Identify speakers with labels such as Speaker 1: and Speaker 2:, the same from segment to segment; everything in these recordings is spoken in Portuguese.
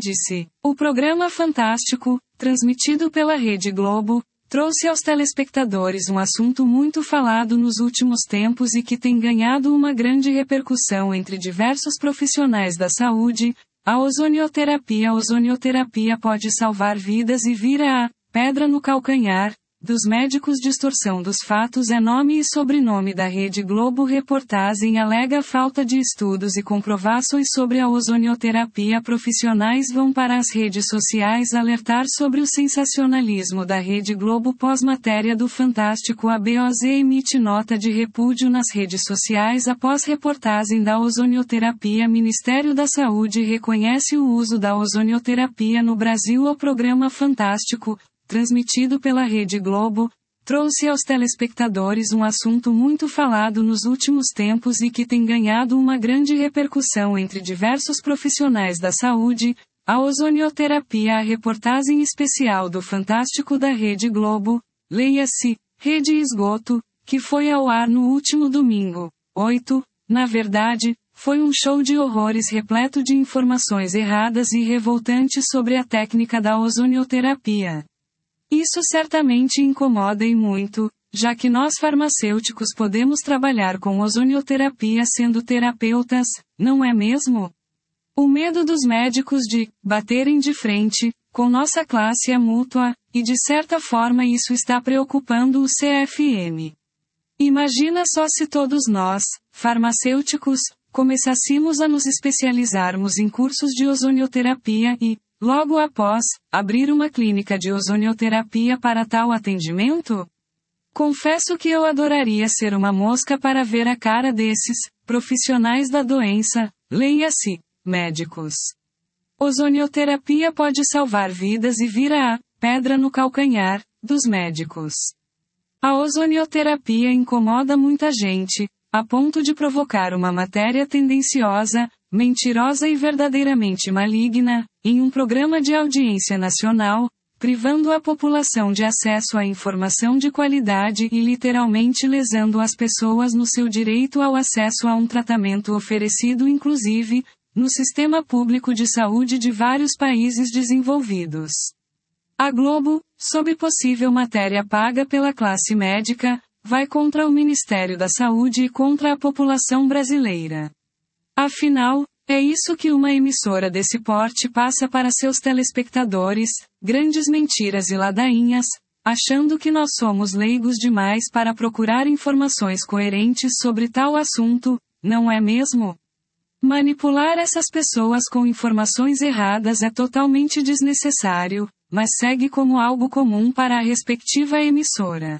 Speaker 1: índice. O programa Fantástico, transmitido pela Rede Globo, trouxe aos telespectadores um assunto muito falado nos últimos tempos e que tem ganhado uma grande repercussão entre diversos profissionais da saúde: a ozonioterapia. A ozonioterapia pode salvar vidas e vira a pedra no calcanhar dos médicos. Distorção dos fatos é nome e sobrenome da Rede Globo. Reportagem alega falta de estudos e comprovações sobre a ozonioterapia. Profissionais vão para as redes sociais alertar sobre o sensacionalismo da Rede Globo. Pós-matéria do Fantástico, a BOZ emite nota de repúdio nas redes sociais após reportagem da ozonioterapia. Ministério da Saúde reconhece o uso da ozonioterapia no Brasil. O programa Fantástico, transmitido pela Rede Globo, trouxe aos telespectadores um assunto muito falado nos últimos tempos e que tem ganhado uma grande repercussão entre diversos profissionais da saúde: a ozonioterapia. A reportagem especial do Fantástico da Rede Globo, leia-se, Rede Esgoto, que foi ao ar no último domingo, 8, na verdade, foi um show de horrores repleto de informações erradas e revoltantes sobre a técnica da ozonioterapia. Isso certamente incomoda e muito, já que nós farmacêuticos podemos trabalhar com ozonioterapia sendo terapeutas, não é mesmo? O medo dos médicos de baterem de frente com nossa classe é mútua, e de certa forma isso está preocupando o CFM. Imagina só se todos nós, farmacêuticos, começássemos a nos especializarmos em cursos de ozonioterapia e, logo após, abrir uma clínica de ozonioterapia para tal atendimento? Confesso que eu adoraria ser uma mosca para ver a cara desses profissionais da doença, leia-se, médicos. Ozonioterapia pode salvar vidas e vira a pedra no calcanhar dos médicos. A ozonioterapia incomoda muita gente, a ponto de provocar uma matéria tendenciosa, mentirosa e verdadeiramente maligna, em um programa de audiência nacional, privando a população de acesso à informação de qualidade e literalmente lesando as pessoas no seu direito ao acesso a um tratamento oferecido inclusive, no sistema público de saúde de vários países desenvolvidos. A Globo, sob possível matéria paga pela classe médica, vai contra o Ministério da Saúde e contra a população brasileira. Afinal, é isso que uma emissora desse porte passa para seus telespectadores: grandes mentiras e ladainhas, achando que nós somos leigos demais para procurar informações coerentes sobre tal assunto, não é mesmo? Manipular essas pessoas com informações erradas é totalmente desnecessário, mas segue como algo comum para a respectiva emissora.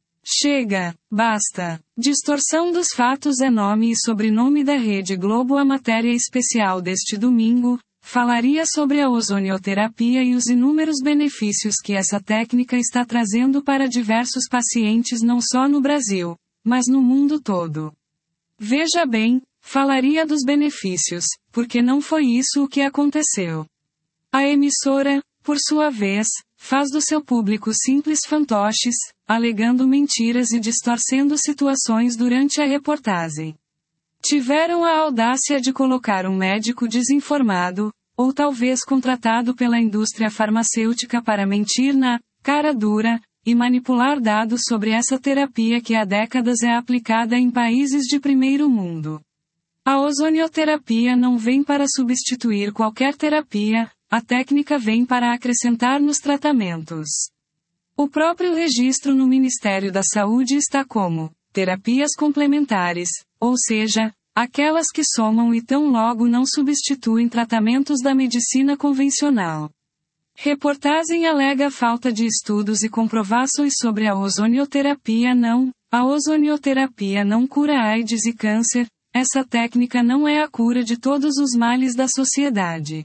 Speaker 1: Chega, basta. Distorção dos fatos é nome e sobrenome da Rede Globo. A matéria especial deste domingo falaria sobre a ozonioterapia e os inúmeros benefícios que essa técnica está trazendo para diversos pacientes não só no Brasil, mas no mundo todo. Veja bem, falaria dos benefícios, porque não foi isso o que aconteceu. A emissora, por sua vez, faz do seu público simples fantoches, alegando mentiras e distorcendo situações durante a reportagem. Tiveram a audácia de colocar um médico desinformado, ou talvez contratado pela indústria farmacêutica para mentir na cara dura, e manipular dados sobre essa terapia que há décadas é aplicada em países de primeiro mundo. A ozonioterapia não vem para substituir qualquer terapia, a técnica vem para acrescentar nos tratamentos. O próprio registro no Ministério da Saúde está como terapias complementares, ou seja, aquelas que somam e tão logo não substituem tratamentos da medicina convencional. Reportagem alega falta de estudos e comprovações sobre a ozonioterapia. Não, a ozonioterapia não cura AIDS e câncer, essa técnica não é a cura de todos os males da sociedade.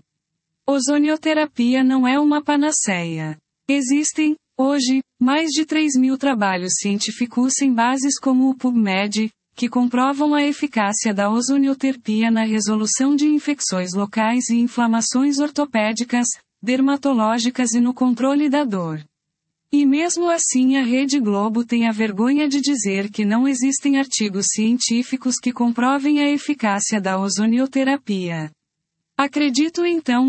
Speaker 1: Ozonioterapia não é uma panaceia. Existem, hoje, mais de 3.000 trabalhos científicos sem bases como o PubMed, que comprovam a eficácia da ozonioterapia na resolução de infecções locais e inflamações ortopédicas, dermatológicas e no controle da dor. E mesmo assim a Rede Globo tem a vergonha de dizer que não existem artigos científicos que comprovem a eficácia da ozonioterapia. Acredito então que,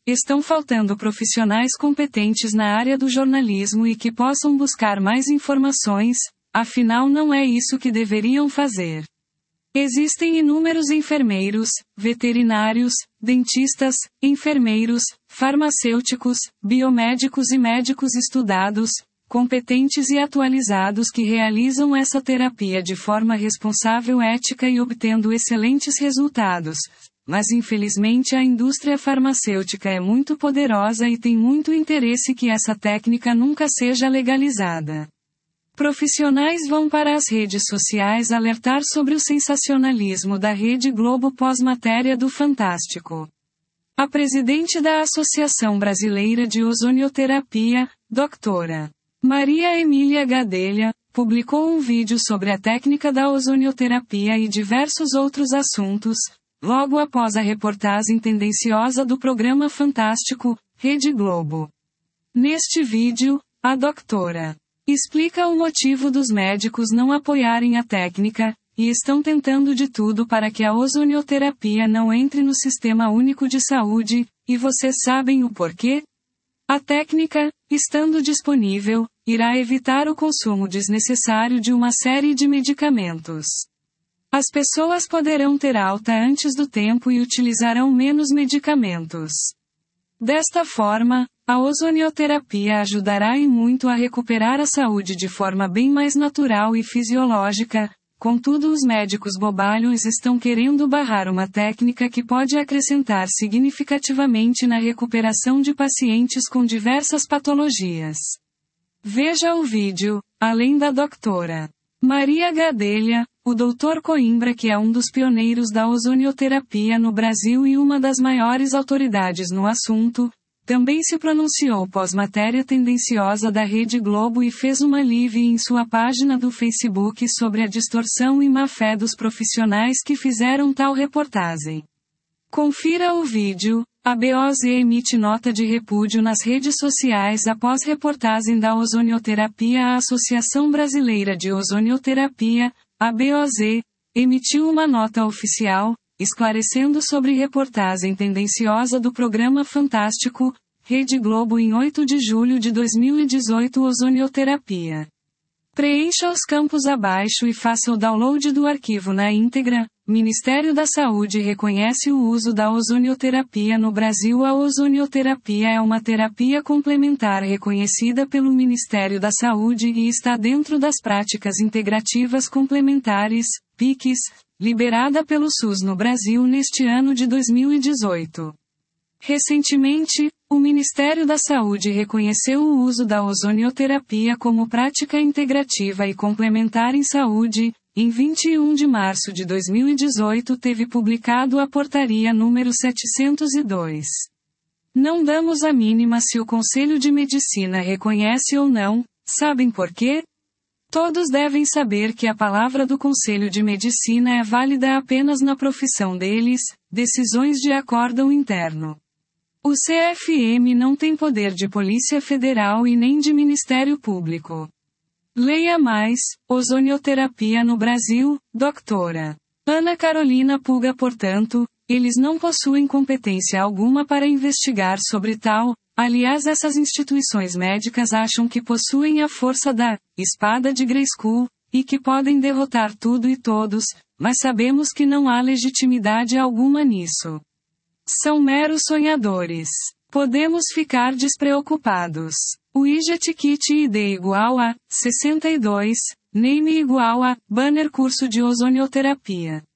Speaker 1: Estão faltando profissionais competentes na área do jornalismo e que possam buscar mais informações, afinal não é isso que deveriam fazer. Existem inúmeros enfermeiros, veterinários, dentistas, enfermeiros, farmacêuticos, biomédicos e médicos estudados, competentes e atualizados que realizam essa terapia de forma responsável, ética e obtendo excelentes resultados. Mas infelizmente a indústria farmacêutica é muito poderosa e tem muito interesse que essa técnica nunca seja legalizada. Profissionais vão para as redes sociais alertar sobre o sensacionalismo da Rede Globo pós-matéria do Fantástico. A presidente da Associação Brasileira de Ozonioterapia, Dra. Maria Emília Gadelha, publicou um vídeo sobre a técnica da ozonioterapia e diversos outros assuntos, logo após a reportagem tendenciosa do programa Fantástico, Rede Globo. Neste vídeo, a doutora explica o motivo dos médicos não apoiarem a técnica, e estão tentando de tudo para que a ozonioterapia não entre no Sistema Único de Saúde, e vocês sabem o porquê? A técnica, estando disponível, irá evitar o consumo desnecessário de uma série de medicamentos. As pessoas poderão ter alta antes do tempo e utilizarão menos medicamentos. Desta forma, a ozonioterapia ajudará em muito a recuperar a saúde de forma bem mais natural e fisiológica. Contudo, os médicos bobalhões estão querendo barrar uma técnica que pode acrescentar significativamente na recuperação de pacientes com diversas patologias. Veja o vídeo. Além da doutora Maria Gadelha, o Dr. Coimbra, que é um dos pioneiros da ozonioterapia no Brasil e uma das maiores autoridades no assunto, também se pronunciou pós-matéria tendenciosa da Rede Globo e fez uma live em sua página do Facebook sobre a distorção e má-fé dos profissionais que fizeram tal reportagem. Confira o vídeo. A BOZ emite nota de repúdio nas redes sociais após reportagem da ozonioterapia. A Associação Brasileira de Ozonioterapia, a BOZ, emitiu uma nota oficial, esclarecendo sobre reportagem tendenciosa do programa Fantástico, Rede Globo em 8 de julho de 2018. Ozonioterapia. Preencha os campos abaixo e faça o download do arquivo na íntegra. Ministério da Saúde reconhece o uso da ozonioterapia no Brasil. A ozonioterapia é uma terapia complementar reconhecida pelo Ministério da Saúde e está dentro das práticas integrativas complementares, PICs, liberada pelo SUS no Brasil neste ano de 2018. Recentemente, o Ministério da Saúde reconheceu o uso da ozonioterapia como prática integrativa e complementar em saúde. Em 21 de março de 2018 teve publicado a Portaria número 702. Não damos a mínima se o Conselho de Medicina reconhece ou não, sabem por quê? Todos devem saber que a palavra do Conselho de Medicina é válida apenas na profissão deles, decisões de acórdão interno. O CFM não tem poder de Polícia Federal e nem de Ministério Público. Leia mais. Ozonioterapia no Brasil, Dra. Ana Carolina Puga. Portanto, eles não possuem competência alguma para investigar sobre tal. Aliás, essas instituições médicas acham que possuem a força da espada de Grayskull, e que podem derrotar tudo e todos, mas sabemos que não há legitimidade alguma nisso. São meros sonhadores. Podemos ficar despreocupados. Widget Kit ID igual a 62, Name igual a Banner curso de ozonioterapia.